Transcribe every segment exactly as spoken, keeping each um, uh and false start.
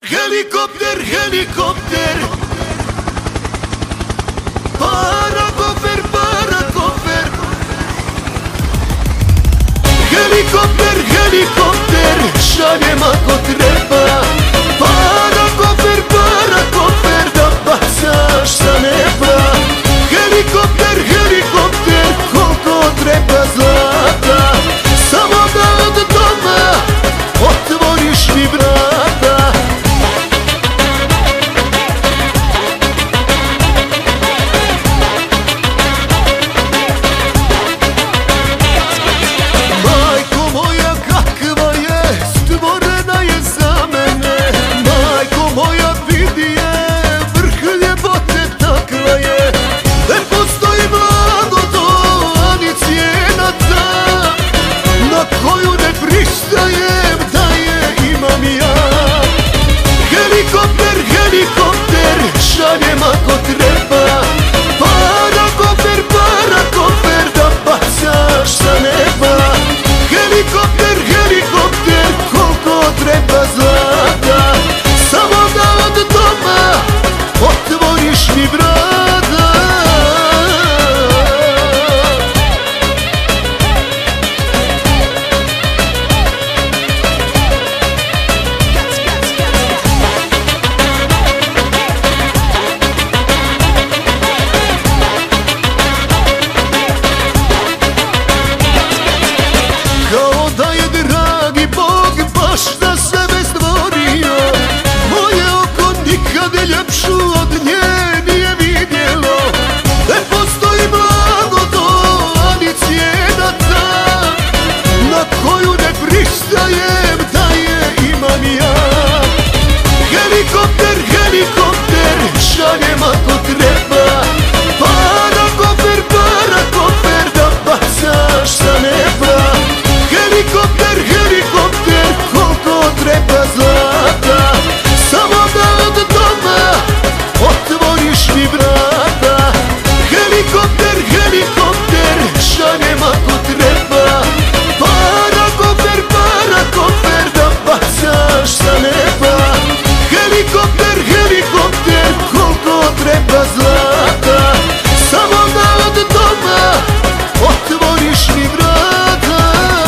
Helikopter, helikopter, para kofer, para kofer. Helikopter, helikopter, šaljem ako treba. Para kofer, para kofer, da bacaš sa neba. Helikopter, helikopter, koliko treba zlata, samo da od doma otvoriš mi vrata. Helikopter, šaljem ako treba. Para kofer, para kofer, da bacaš sa neba. Helikopter, helikopter, koliko treba zlata, samo da od doma otvoriš mi vrata. Kao da je dragi Bog baš za sebe stvorio, moje oko nikad ljepšu od nje nije vidjelo. Ne postoji blago to, ani cijena ta, na koju ne pristajem da je imam ja. Helikopter, helikopter, šaljem ako treba. Para kofer, para kofer, da bacaš sa neba. Helikopter, helikopter, koliko treba zlata, samo da od doma otvoriš mi vrata. Helikopter, helikopter, šaljem ako treba. Para kofer, para kofer, da bacaš sa neba. Helikopter, helikopter, koliko treba zlata, samo da od doma otvoriš mi vrata.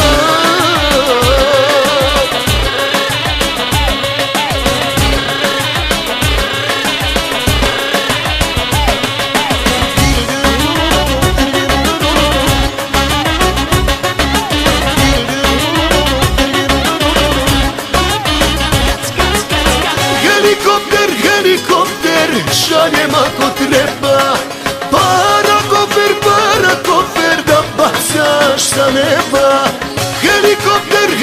Helikopter, helikopter, šaljem ako treba. Para kofer, para kofer, da bacaš sa neba. Helikopter,